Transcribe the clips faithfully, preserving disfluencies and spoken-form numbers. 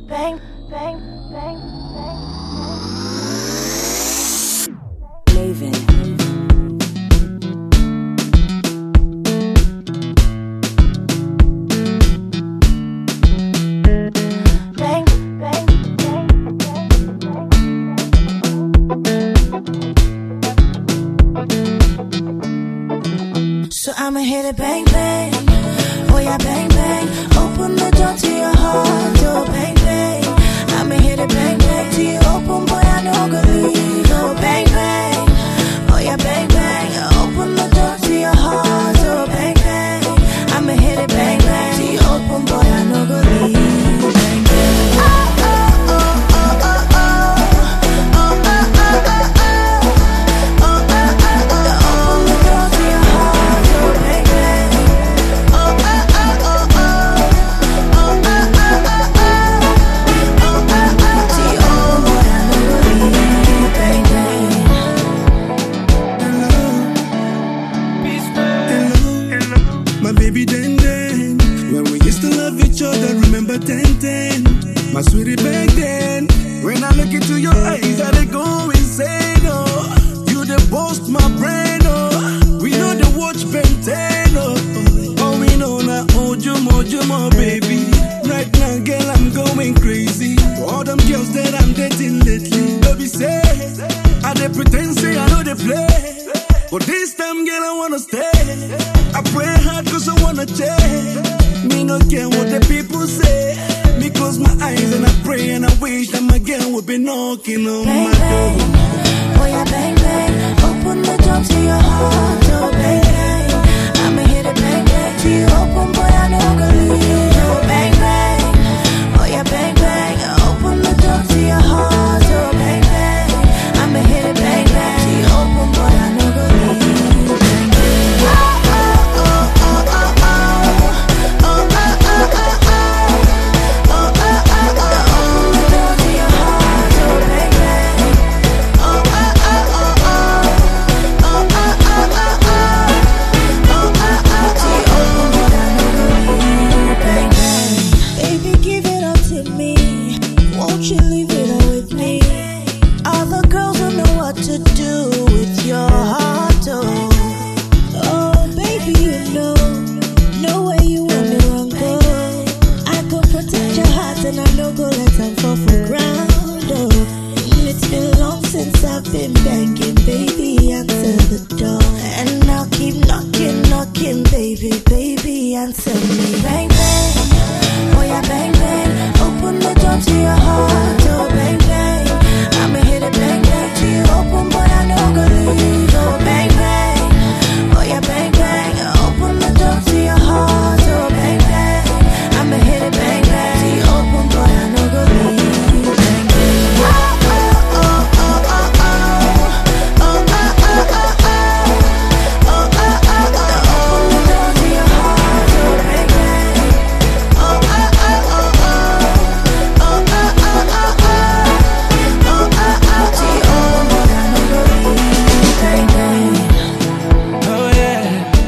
bang, bang, bang, bang. Maven. So I'ma hit it bang bang, oh yeah bang bang. Open the door to your heart, oh bang bang. I'ma hit it bang bang till you open, boy I know go leave, oh bang bang, oh yeah bang bang. Open the door to your heart, oh bang bang. I'ma hit it bang bang till you open, boy I know go leave, bang bang. Oh oh oh oh oh oh, oh oh oh oh oh, oh oh oh oh. Open the door to your heart, oh bang bang. Oh oh oh oh oh, oh oh oh oh oh, oh oh oh. Till you open, boy I know go leave, bang bang. My baby Den Den, when we used to love each other, remember ten ten. My sweetie back then, when I look into your eyes, I they go insane, oh. You the boast my brain, oh. We know the watch Ben ten, oh. Oh, we know now, oh, Jumo, Jumo, baby. Right now, girl, I'm going crazy. For all them girls that I'm dating lately, baby say, I they pretend say I know they play. But this time, girl, I wanna stay. I pray hard cause I wanna change. Me no care what the people say. Me close my eyes and I pray and I wish that my girl would be knocking on Bang my bang, door. oh yeah bang bang. Open the door to your heart, oh bang bang. I'ma hit it bang bang till you open, boy I know go leave, oh bang bang, oh yeah bang bang. Open the door to your heart, oh bang bang. I'ma hit it bang bang till you open, boy I know go leave, bang bang. Oh oh oh oh oh oh, oh oh oh oh oh, oh oh oh oh. Open the door to your heart, oh bang bang. Oh oh oh oh oh, oh oh oh oh oh, oh oh oh. Till you open, boy I know go leave, bang bang. Baby, give it up to me. Won't you leave it all with me? All the girls don't know what to do with your heart, oh. Oh, baby, you know, know where you want me wrong, go. I go protect your heart and I know go let them fall for ground, oh. It's been long since I've been banging, baby, answer the door. And I'll keep knocking, knocking, baby, baby, answer me. Bang, bang, oh yeah, bang, bang. Open the door to your heart, oh bang, bang. I'ma hit it bang, bang till you open, boy I know go leave, oh bang, bang. Oh yeah, bang, bang. Open the door to your heart, oh bang, bang. I'ma hit it bang, bang till you open, boy I know go leave, bang, bang. Oh oh oh oh oh oh, oh oh oh oh oh, oh oh oh oh. Open the door to your heart, oh bang, bang. Oh oh oh oh oh, oh oh oh oh oh, oh oh oh. Till you open, boy I know go leave, bang, bang. Oh yeah,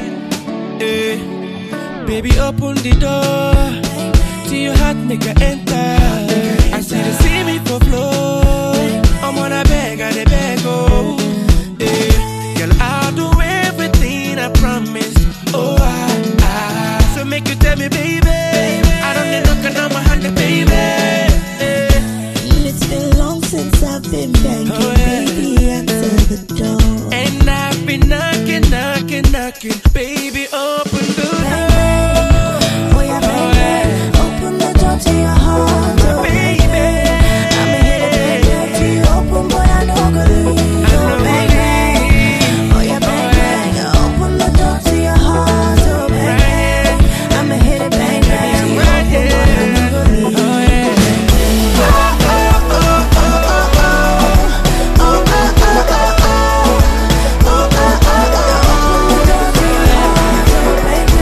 eh. Baby, open the door till your heart make her enter. I see the see me for flow. I'm on a beg, I beg, oh. Eh. Girl, I'll do everything I promised. Oh, I, I. So make you tell me, baby. I don't need nothing on my hand, baby. Eh. It's been long since I've been banging, Oh, yeah. baby, answer the door. And I've been knocking, knocking, knocking. Baby, open the door. Bang, bang, oh yeah, bang, bang. Open the door to your heart, oh Baby. I'ma hit it bang, bang till you open, boy I know go leave, I oh know bang, bang, oh yeah, bang, bang. Open the door to your heart, oh bang, bang. I'ma hit it bang, bang till you Right open, boy I know go leave, Oh, yeah. oh oh oh oh oh oh, oh oh oh oh oh, oh oh oh oh. Open the door to your heart, oh bang,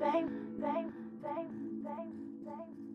bang, bang, bang, bang, bang.